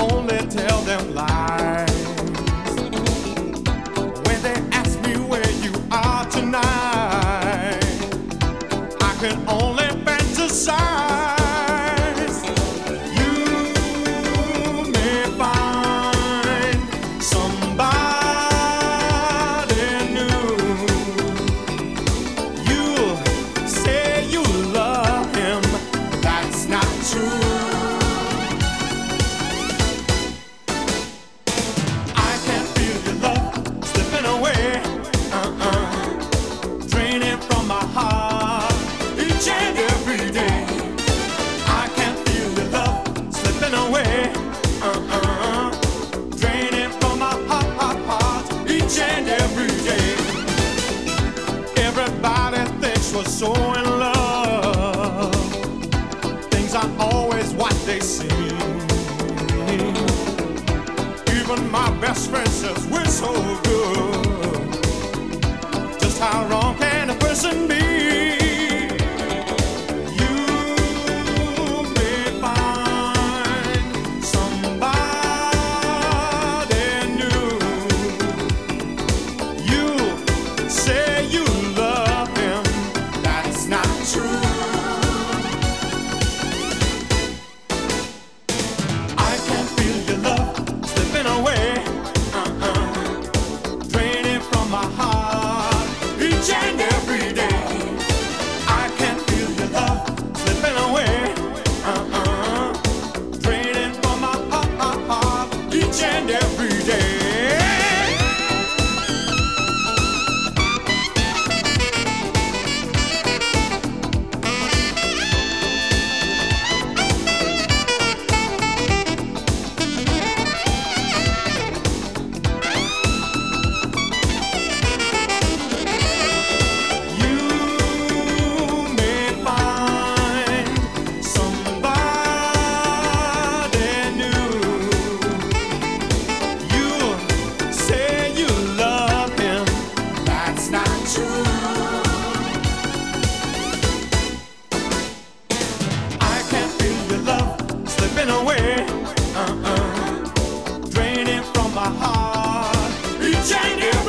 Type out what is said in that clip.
only tell them lies. When they ask me where you are tonight, I can only fantasize. You may find somebody new. You'll say you love him, but that's not true. Everybody thinks we're so in love. Things aren't always what they seem. Even my best friend says we're so good. Just how wrong can a person be? You may find somebody new. You say you love him, that's not true. I can feel your love slipping away, draining from my heart each and every day. I can feel your love slipping away, draining from my heart each and every day. Away, draining from my heart each and every